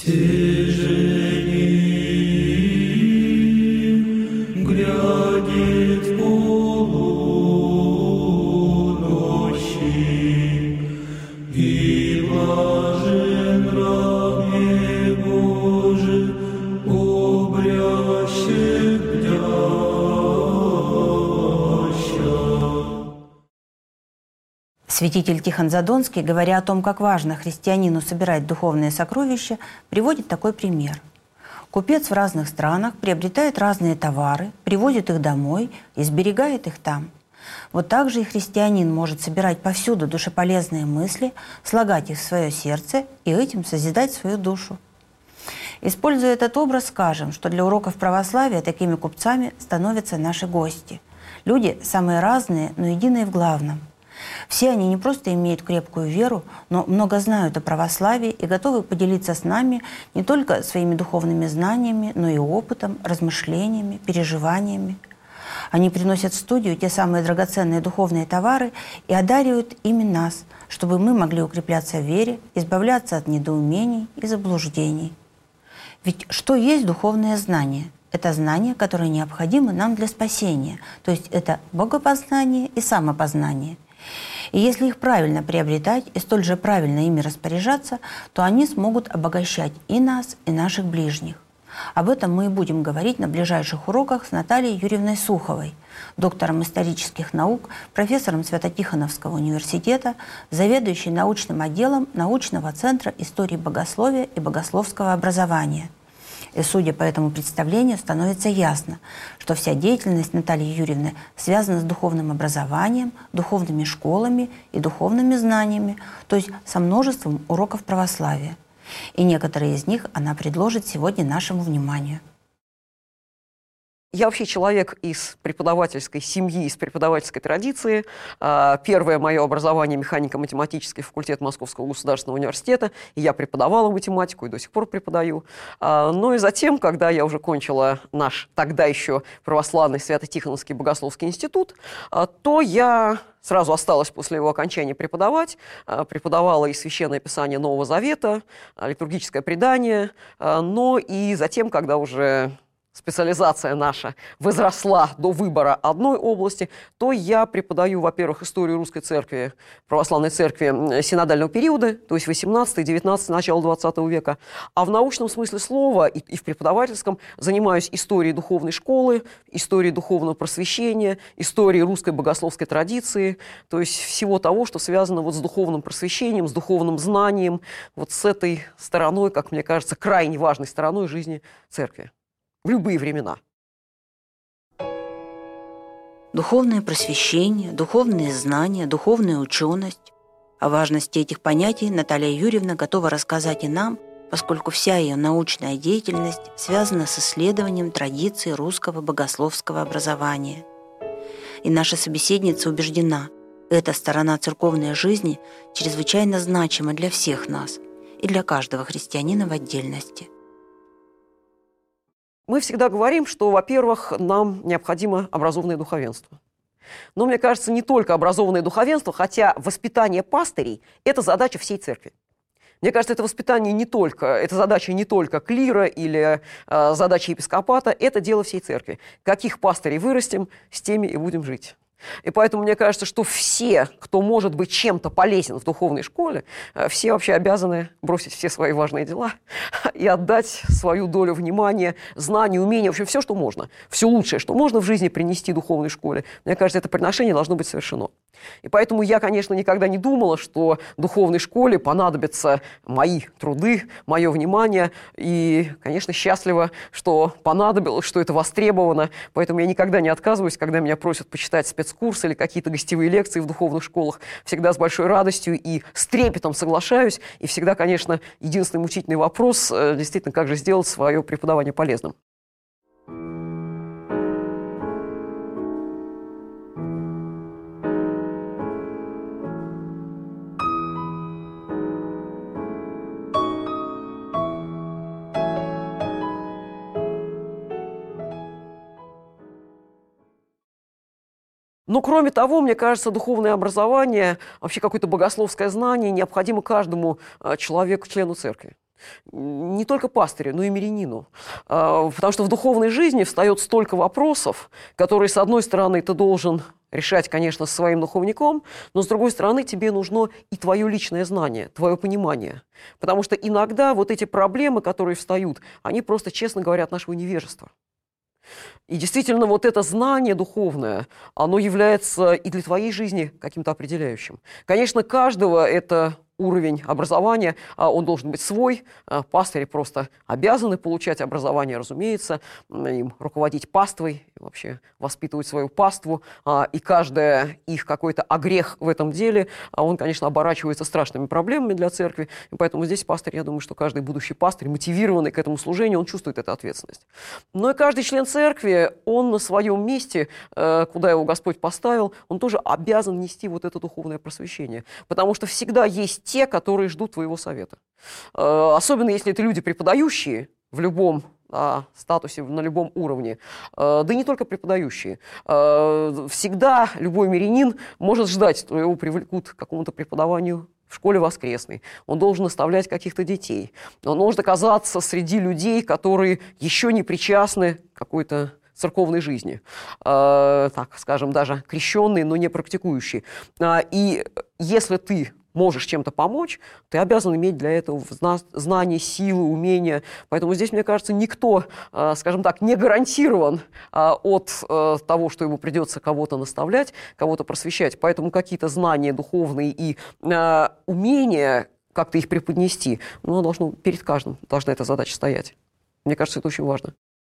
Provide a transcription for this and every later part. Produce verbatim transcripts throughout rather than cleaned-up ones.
Тяжелей грядет полуночи, и блажен раб Божий, обрящет бдяща. Святитель Тихон Задонский, говоря о том, как важно христианину собирать духовные сокровища, приводит такой пример. Купец в разных странах приобретает разные товары, привозит их домой и сберегает их там. Вот так же и христианин может собирать повсюду душеполезные мысли, слагать их в свое сердце и этим созидать свою душу. Используя этот образ, скажем, что для уроков православия такими купцами становятся наши гости. Люди самые разные, но единые в главном. Все они не просто имеют крепкую веру, но много знают о православии и готовы поделиться с нами не только своими духовными знаниями, но и опытом, размышлениями, переживаниями. Они приносят в студию те самые драгоценные духовные товары и одаривают ими нас, чтобы мы могли укрепляться в вере, избавляться от недоумений и заблуждений. Ведь что есть духовное знание? Это знание, которое необходимо нам для спасения, то есть это богопознание и самопознание. И если их правильно приобретать и столь же правильно ими распоряжаться, то они смогут обогащать и нас, и наших ближних. Об этом мы и будем говорить на ближайших уроках с Натальей Юрьевной Суховой, доктором исторических наук, профессором Свято-Тихоновского университета, заведующей научным отделом научного центра истории богословия и богословского образования. И, судя по этому представлению, становится ясно, что вся деятельность Натальи Юрьевны связана с духовным образованием, духовными школами и духовными знаниями, то есть со множеством уроков православия. И некоторые из них она предложит сегодня нашему вниманию. Я вообще человек из преподавательской семьи, из преподавательской традиции. Первое мое образование – механико-математический факультет Московского государственного университета. И я преподавала математику и до сих пор преподаю. Но и затем, когда я уже кончила наш тогда еще православный Свято-Тихоновский богословский институт, то я сразу осталась после его окончания преподавать. Преподавала и Священное Писание Нового Завета, литургическое предание. Но и затем, когда уже специализация наша возросла до выбора одной области, то я преподаю, во-первых, историю русской церкви, православной церкви синодального периода, то есть восемнадцатый, девятнадцатый, начало двадцатого века. А в научном смысле слова и, и в преподавательском занимаюсь историей духовной школы, историей духовного просвещения, историей русской богословской традиции, то есть всего того, что связано вот с духовным просвещением, с духовным знанием, вот с этой стороной, как мне кажется, крайне важной стороной жизни церкви. В любые времена. Духовное просвещение, духовные знания, духовная ученость. О важности этих понятий Наталья Юрьевна готова рассказать и нам, поскольку вся ее научная деятельность связана с исследованием традиций русского богословского образования. И наша собеседница убеждена, эта сторона церковной жизни чрезвычайно значима для всех нас и для каждого христианина в отдельности. Мы всегда говорим, что, во-первых, нам необходимо образованное духовенство. Но, мне кажется, не только образованное духовенство, хотя воспитание пастырей – это задача всей церкви. Мне кажется, это воспитание не только, это задача не только клира или э, задача епископата, это дело всей церкви. Каких пастырей вырастим, с теми и будем жить. И поэтому мне кажется, что все, кто может быть чем-то полезен в духовной школе, все вообще обязаны бросить все свои важные дела и отдать свою долю внимания, знаний, умений, в общем, все, что можно. Все лучшее, что можно в жизни принести духовной школе. Мне кажется, это приношение должно быть совершено. И поэтому я, конечно, никогда не думала, что духовной школе понадобятся мои труды, мое внимание. И, конечно, счастлива, что понадобилось, что это востребовано. Поэтому я никогда не отказываюсь, когда меня просят почитать спецкурсы или какие-то гостевые лекции в духовных школах. Всегда с большой радостью и с трепетом соглашаюсь. И всегда, конечно, единственный мучительный вопрос, действительно, как же сделать свое преподавание полезным. Но, кроме того, мне кажется, духовное образование, вообще какое-то богословское знание необходимо каждому человеку, члену церкви. Не только пастырю, но и мирянину. Потому что в духовной жизни встает столько вопросов, которые, с одной стороны, ты должен решать, конечно, со своим духовником, но, с другой стороны, тебе нужно и твое личное знание, твое понимание. Потому что иногда вот эти проблемы, которые встают, они просто, честно говоря, от нашего невежества. И действительно, вот это знание духовное, оно является и для твоей жизни каким-то определяющим. Конечно, каждого это уровень образования, он должен быть свой. Пастыри просто обязаны получать образование, разумеется, им руководить паствой, вообще воспитывать свою паству. И каждый их какой-то огрех в этом деле, он, конечно, оборачивается страшными проблемами для церкви. И поэтому здесь пастырь, я думаю, что каждый будущий пастырь, мотивированный к этому служению, он чувствует эту ответственность. Но и каждый член церкви, он на своем месте, куда его Господь поставил, он тоже обязан нести вот это духовное просвещение. Потому что всегда есть те, которые ждут твоего совета. Особенно если это люди преподающие в любом а, статусе, на любом уровне. Да и не только преподающие. Всегда любой мирянин может ждать, что его привлекут к какому-то преподаванию в школе воскресной. Он должен наставлять каких-то детей. Он может оказаться среди людей, которые еще не причастны к какой-то церковной жизни. Э, так, скажем, даже крещенные, но не практикующие. Э, и если ты можешь чем-то помочь, ты обязан иметь для этого знания, силы, умения. Поэтому здесь, мне кажется, никто, э, скажем так, не гарантирован э, от э, того, что ему придется кого-то наставлять, кого-то просвещать. Поэтому какие-то знания духовные и э, умения как-то их преподнести, ну, должно, перед каждым должна эта задача стоять. Мне кажется, это очень важно.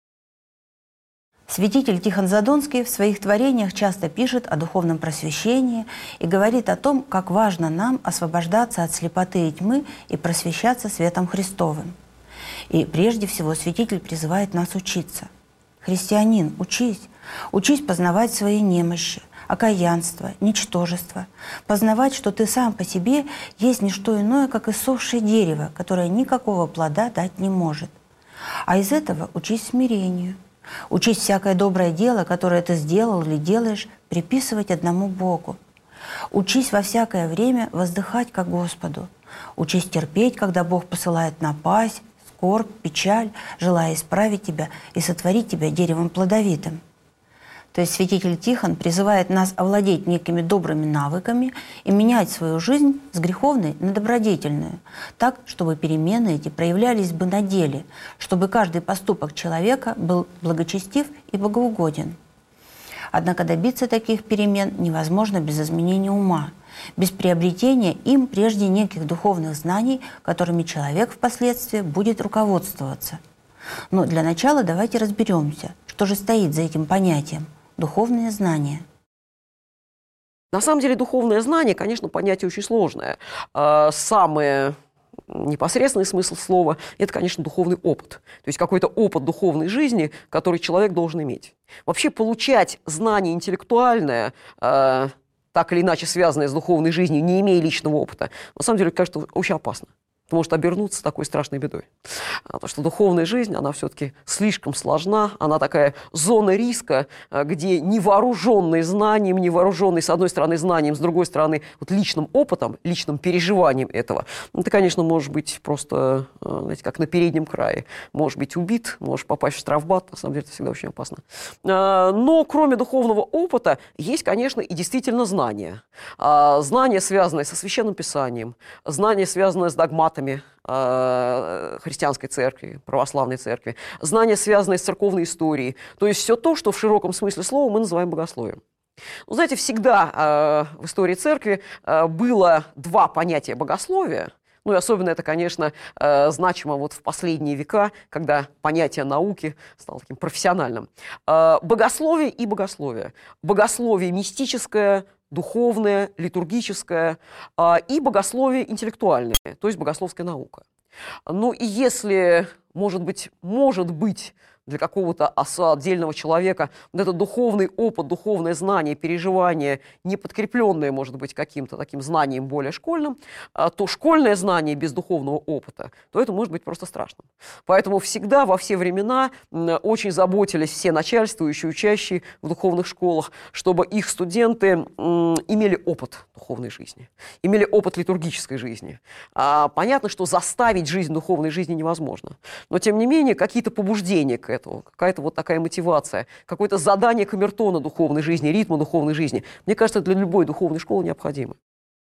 Святитель Тихон Задонский в своих творениях часто пишет о духовном просвещении и говорит о том, как важно нам освобождаться от слепоты и тьмы и просвещаться светом Христовым. И прежде всего святитель призывает нас учиться. Христианин, учись, учись познавать свои немощи, окаянство, ничтожество, познавать, что ты сам по себе есть не что иное, как иссохшее дерево, которое никакого плода дать не может. А из этого учись смирению. Учись всякое доброе дело, которое ты сделал или делаешь, приписывать одному Богу. Учись во всякое время воздыхать ко Господу. Учись терпеть, когда Бог посылает напасть, скорбь, печаль, желая исправить тебя и сотворить тебя деревом плодовитым. То есть святитель Тихон призывает нас овладеть некими добрыми навыками и менять свою жизнь с греховной на добродетельную, так, чтобы перемены эти проявлялись бы на деле, чтобы каждый поступок человека был благочестив и богоугоден. Однако добиться таких перемен невозможно без изменения ума, без приобретения им прежде неких духовных знаний, которыми человек впоследствии будет руководствоваться. Но для начала давайте разберемся, что же стоит за этим понятием – духовные знания. На самом деле духовное знание, конечно, понятие очень сложное. Самый непосредственный смысл слова – это, конечно, духовный опыт. То есть какой-то опыт духовной жизни, который человек должен иметь. Вообще получать знание интеллектуальное, так или иначе связанное с духовной жизнью, не имея личного опыта, на самом деле, кажется, очень опасно. Это может обернуться такой страшной бедой. Потому что духовная жизнь, она все-таки слишком сложна, она такая зона риска, где невооруженный знанием, невооруженный, с одной стороны, знанием, с другой стороны, вот личным опытом, личным переживанием этого, ну, ты, конечно, можешь быть просто, знаете, как на переднем крае. Можешь быть убит, можешь попасть в штрафбат, на самом деле это всегда очень опасно. Но кроме духовного опыта есть, конечно, и действительно знания. Знания, связанные со Священным Писанием, знания, связанные с догматами христианской церкви, православной церкви, знания, связанные с церковной историей, то есть все то, что в широком смысле слова мы называем богословием. Ну, знаете, всегда э, в истории церкви э, было два понятия богословия. Ну и особенно это, конечно, э, значимо вот в последние века, когда понятие науки стало таким профессиональным. Э, богословие и богословие. Богословие мистическое, духовное, литургическое э, и богословие интеллектуальное, то есть богословская наука. Ну и если, может быть, может быть для какого-то отдельного человека вот этот духовный опыт, духовное знание, переживание, не подкрепленное, может быть, каким-то таким знанием более школьным, то школьное знание без духовного опыта, то это может быть просто страшным. Поэтому всегда, во все времена очень заботились все начальствующие, учащие в духовных школах, чтобы их студенты имели опыт духовной жизни, имели опыт литургической жизни. Понятно, что заставить жизнь духовной жизни невозможно, но, тем не менее, какие-то побуждения к этому, какая-то вот такая мотивация, какое-то задание камертона духовной жизни, ритма духовной жизни, мне кажется, для любой духовной школы необходимо.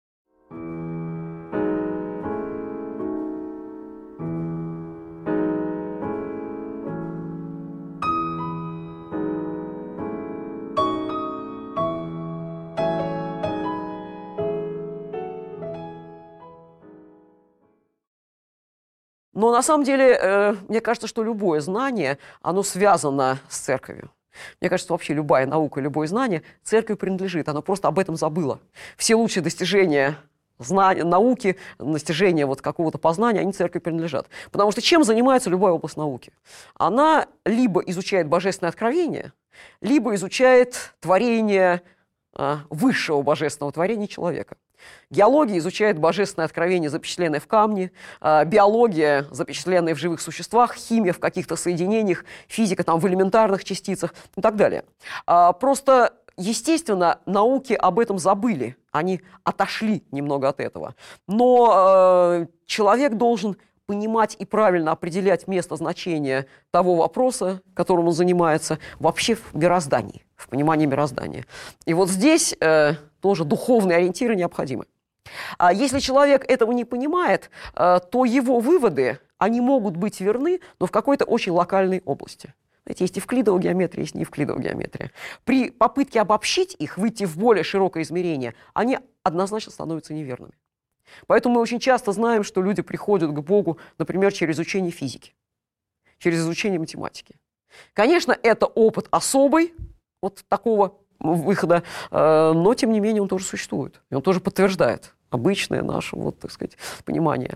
Но на самом деле, э, мне кажется, что любое знание, оно связано с церковью. Мне кажется, вообще любая наука, любое знание церкви принадлежит, оно просто об этом забыло. Все лучшие достижения знания, науки, достижения вот какого-то познания, они церкви принадлежат. Потому что чем занимается любая область науки? Она либо изучает божественное откровение, либо изучает творение э, высшего божественного творения человека. Геология изучает божественное откровение, запечатленное в камне, э, биология, запечатленная в живых существах, химия в каких-то соединениях, физика там, в элементарных частицах и так далее. А, просто, естественно, науки об этом забыли, они отошли немного от этого. Но э, человек должен понимать и правильно определять место значения того вопроса, которым он занимается, вообще в мироздании, в понимании мироздания. И вот здесь э, тоже духовные ориентиры необходимы. А если человек этого не понимает, э, то его выводы, они могут быть верны, но в какой-то очень локальной области. Знаете, есть евклидова геометрия, есть не евклидова геометрия. При попытке обобщить их, выйти в более широкое измерение, они однозначно становятся неверными. Поэтому мы очень часто знаем, что люди приходят к Богу, например, через изучение физики, через изучение математики. Конечно, это опыт особый, вот такого выхода, но, тем не менее, он тоже существует. И он тоже подтверждает обычное наше, вот, так сказать, понимание.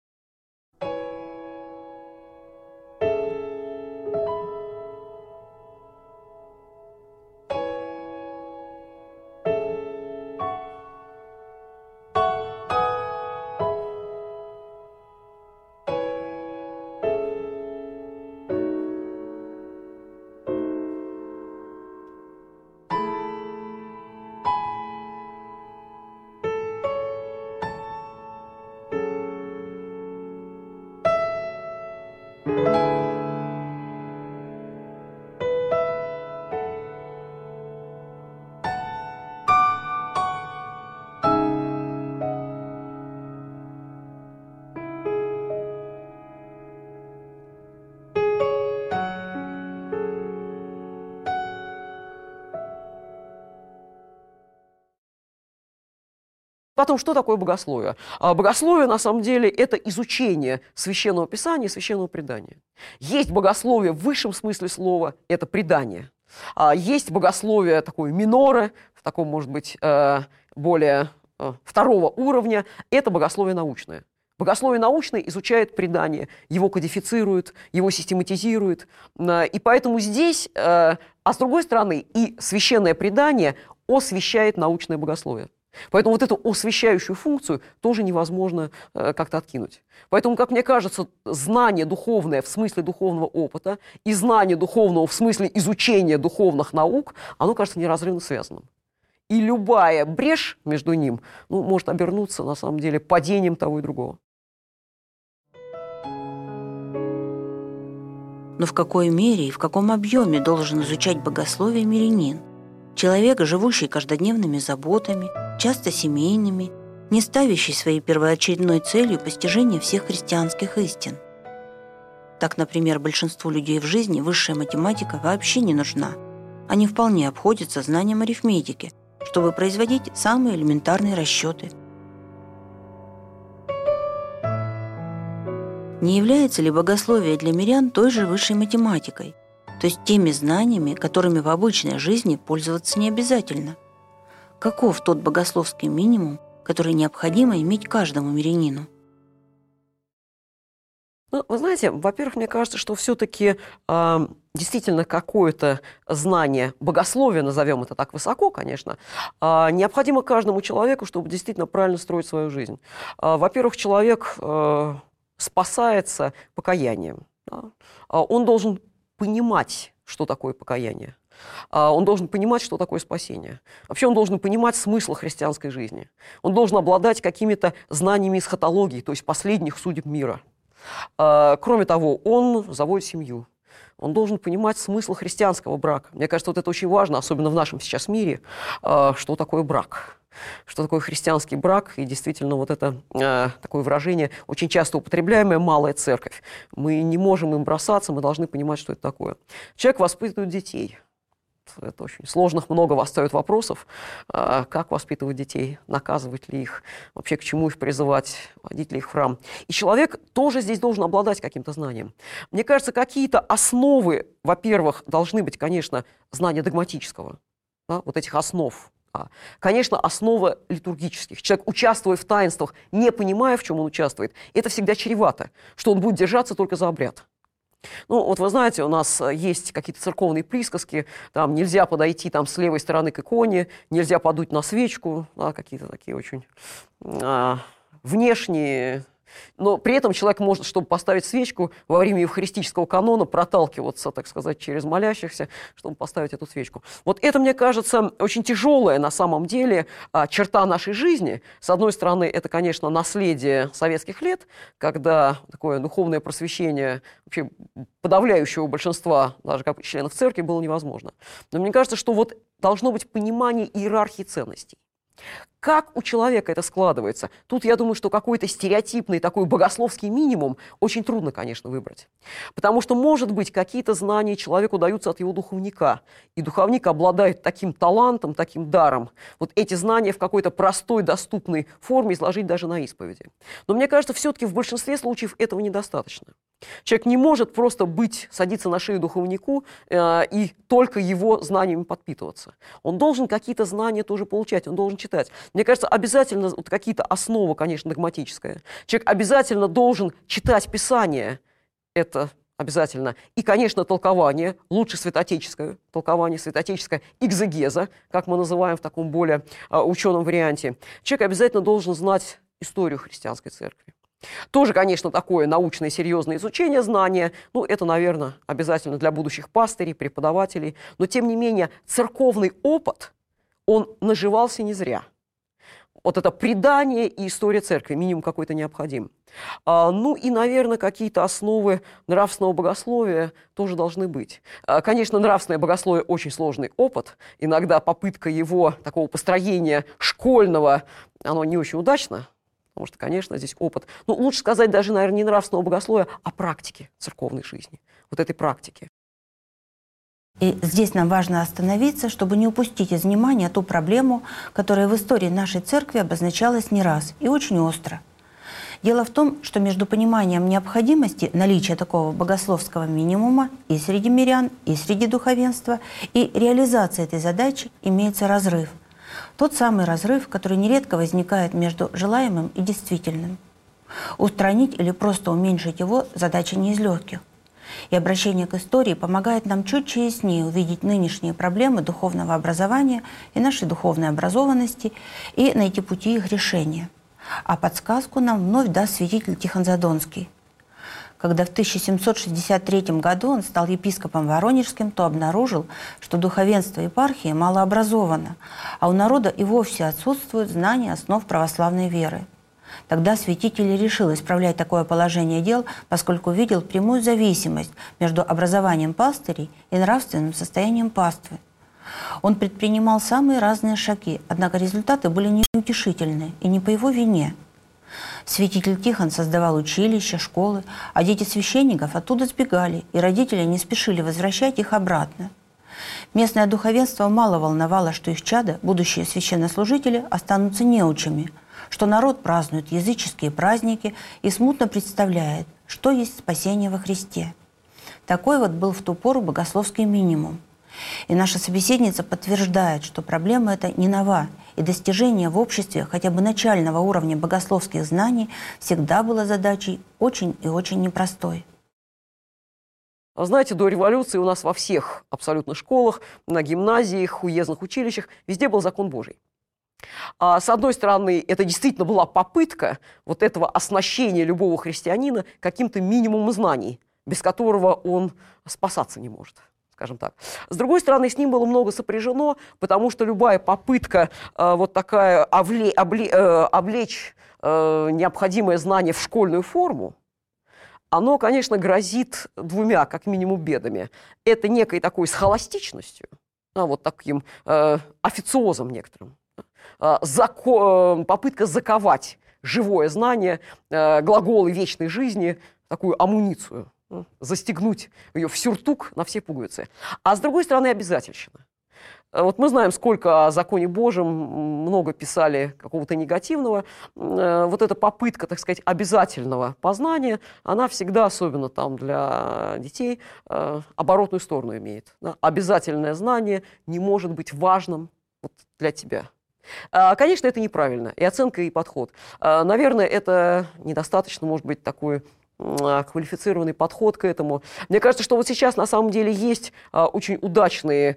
Потом, что такое богословие? Богословие, на самом деле, это изучение Священного Писания и Священного Предания. Есть богословие в высшем смысле слова, это предание. Есть богословие такое миноре, в таком, может быть, более второго уровня, это богословие научное. Богословие научное изучает предание, его кодифицирует, его систематизирует. И поэтому здесь, а с другой стороны, и священное предание освящает научное богословие. Поэтому вот эту освещающую функцию тоже невозможно э, как-то откинуть. Поэтому, как мне кажется, знание духовное в смысле духовного опыта и знание духовного в смысле изучения духовных наук, оно кажется неразрывно связанным. И любая брешь между ним, ну, может обернуться, на самом деле, падением того и другого. Но в какой мере и в каком объеме должен изучать богословие мирянин? Человек, живущий каждодневными заботами, часто семейными, не ставящий своей первоочередной целью постижение всех христианских истин. Так, например, большинству людей в жизни высшая математика вообще не нужна. Они вполне обходятся знанием арифметики, чтобы производить самые элементарные расчеты. Не является ли богословие для мирян той же высшей математикой? То есть теми знаниями, которыми в обычной жизни пользоваться не обязательно. Каков тот богословский минимум, который необходимо иметь каждому мирянину? Ну, вы знаете, во-первых, мне кажется, что все-таки э, действительно какое-то знание богословия, назовем это так высоко, конечно, э, необходимо каждому человеку, чтобы действительно правильно строить свою жизнь. Э, во-первых, человек э, спасается покаянием. Да? Он должен понимать, что такое покаяние. Он должен понимать, что такое спасение. Вообще он должен понимать смысл христианской жизни. Он должен обладать какими-то знаниями эсхатологии, то есть последних судеб мира. Кроме того, он заводит семью. Он должен понимать смысл христианского брака. Мне кажется, вот это очень важно, особенно в нашем сейчас мире, что такое брак. Что такое христианский брак, и действительно вот это э, такое выражение, очень часто употребляемое, малая церковь. Мы не можем им бросаться, мы должны понимать, что это такое. Человек воспитывает детей. Это очень сложных много восстает вопросов. Э, как воспитывать детей, наказывать ли их, вообще к чему их призывать, водить ли их в храм. И человек тоже здесь должен обладать каким-то знанием. Мне кажется, какие-то основы, во-первых, должны быть, конечно, знания догматического, да, вот этих основ. Конечно, основа литургических. Человек, участвуя в таинствах, не понимая, в чем он участвует, это всегда чревато, что он будет держаться только за обряд. Ну, вот вы знаете, у нас есть какие-то церковные присказки, там нельзя подойти там, с левой стороны к иконе, нельзя подуть на свечку, да, какие-то такие очень а, внешние. Но при этом человек может, чтобы поставить свечку, во время евхаристического канона проталкиваться, так сказать, через молящихся, чтобы поставить эту свечку. Вот это, мне кажется, очень тяжелая на самом деле черта нашей жизни. С одной стороны, это, конечно, наследие советских лет, когда такое духовное просвещение вообще подавляющего большинства, даже как членов церкви, было невозможно. Но мне кажется, что вот должно быть понимание иерархии ценностей. Как у человека это складывается? Тут, я думаю, что какой-то стереотипный такой богословский минимум очень трудно, конечно, выбрать. Потому что, может быть, какие-то знания человеку даются от его духовника. И духовник обладает таким талантом, таким даром. Вот эти знания в какой-то простой, доступной форме изложить даже на исповеди. Но мне кажется, все-таки в большинстве случаев этого недостаточно. Человек не может просто быть, садиться на шею духовнику э, и только его знаниями подпитываться. Он должен какие-то знания тоже получать, он должен читать. Мне кажется, обязательно вот какие-то основы, конечно, догматическая. Человек обязательно должен читать Писание, это обязательно. И, конечно, толкование, лучше святоотеческое толкование, святоотеческая экзегеза, как мы называем в таком более э, ученом варианте. Человек обязательно должен знать историю христианской церкви. Тоже, конечно, такое научное серьезное изучение знания, ну, это, наверное, обязательно для будущих пастырей, преподавателей, но, тем не менее, церковный опыт, он наживался не зря. Вот это предание и история церкви, минимум какой-то необходим. А, ну и, наверное, какие-то основы нравственного богословия тоже должны быть. А, конечно, нравственное богословие очень сложный опыт. Иногда попытка его, такого построения школьного, оно не очень удачно. Потому что, конечно, здесь опыт, ну, лучше сказать даже, наверное, не нравственного богословия, а практики церковной жизни, вот этой практики. И здесь нам важно остановиться, чтобы не упустить из внимания ту проблему, которая в истории нашей церкви обозначалась не раз и очень остро. Дело в том, что между пониманием необходимости наличия такого богословского минимума и среди мирян, и среди духовенства, и реализацией этой задачи имеется разрыв. Тот самый разрыв, который нередко возникает между желаемым и действительным. Устранить или просто уменьшить его задача не из легких. И обращение к истории помогает нам четче и яснее увидеть нынешние проблемы духовного образования и нашей духовной образованности и найти пути их решения. А подсказку нам вновь даст святитель Тихон Задонский. Когда в тысяча семьсот шестьдесят третьем году он стал епископом Воронежским, то обнаружил, что духовенство епархии малообразовано, а у народа и вовсе отсутствуют знания основ православной веры. Тогда святитель решил исправлять такое положение дел, поскольку видел прямую зависимость между образованием пастырей и нравственным состоянием паствы. Он предпринимал самые разные шаги, однако результаты были неутешительны и не по его вине. Святитель Тихон создавал училища, школы, а дети священников оттуда сбегали, и родители не спешили возвращать их обратно. Местное духовенство мало волновало, что их чада, будущие священнослужители, останутся неучами, что народ празднует языческие праздники и смутно представляет, что есть спасение во Христе. Такой вот был в ту пору богословский минимум. И наша собеседница подтверждает, что проблема эта не нова и достижение в обществе хотя бы начального уровня богословских знаний всегда было задачей очень и очень непростой. Знаете, до революции у нас во всех абсолютно школах, на гимназиях, уездных училищах везде был закон Божий. А с одной стороны, это действительно была попытка вот этого оснащения любого христианина каким-то минимумом знаний, без которого он спасаться не может, скажем так. С другой стороны, с ним было много сопряжено, потому что любая попытка э, вот такая овле, обле, э, облечь э, необходимое знание в школьную форму, оно, конечно, грозит двумя, как минимум, бедами. Это некой такой схоластичностью, а, вот таким э, официозом некоторым, э, зако, попытка заковать живое знание, э, глаголы вечной жизни, такую амуницию, э, застегнуть ее в сюртук на все пуговицы. А с другой стороны, обязательщина. Вот мы знаем, сколько о законе Божьем много писали какого-то негативного. Вот эта попытка, так сказать, обязательного познания, она всегда, особенно там для детей, оборотную сторону имеет. Обязательное знание не может быть важным вот для тебя. Конечно, это неправильно, и оценка, и подход. Наверное, это недостаточно, может быть, такой квалифицированный подход к этому. Мне кажется, что вот сейчас на самом деле есть а, очень удачные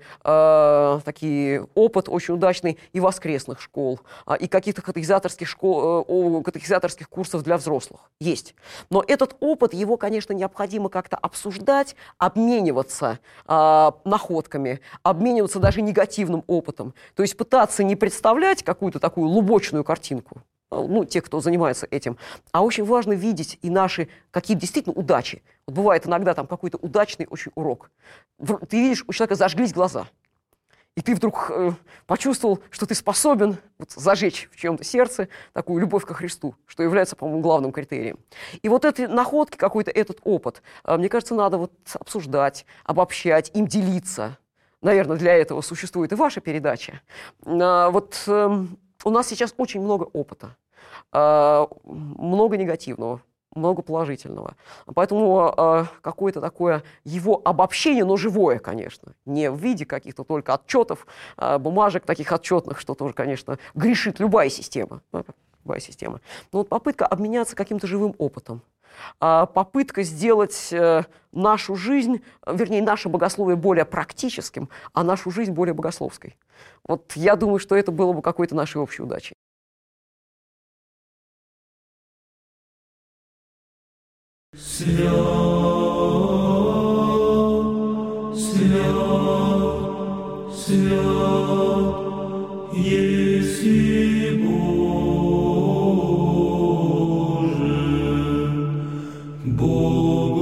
а, такие опыт, очень удачный и воскресных школ, а, и каких-то катехизаторских, школ, а, катехизаторских курсов для взрослых. Есть. Но этот опыт, его, конечно, необходимо как-то обсуждать, обмениваться а, находками, обмениваться даже негативным опытом. То есть пытаться не представлять какую-то такую лубочную картинку, ну, те, кто занимается этим. А очень важно видеть и наши какие-то действительно удачи. Вот бывает иногда там какой-то удачный очень урок. Ты видишь, у человека зажглись глаза. И ты вдруг э, почувствовал, что ты способен вот, зажечь в чьем-то сердце такую любовь ко Христу, что является, по-моему, главным критерием. И вот эти находки, какой-то этот опыт, э, мне кажется, надо вот обсуждать, обобщать, им делиться. Наверное, для этого существует и ваша передача. Э, вот э, у нас сейчас очень много опыта. Много негативного, много положительного. Поэтому э, какое-то такое его обобщение, но живое, конечно, не в виде каких-то только отчетов, э, бумажек таких отчетных, что тоже, конечно, грешит любая система. Любая система. Но вот попытка обменяться каким-то живым опытом. Э, попытка сделать э, нашу жизнь, вернее, наше богословие более практическим, а нашу жизнь более богословской. Вот я думаю, что это было бы какой-то нашей общей удачей. Свят, свят, свят, еси Боже, Бог.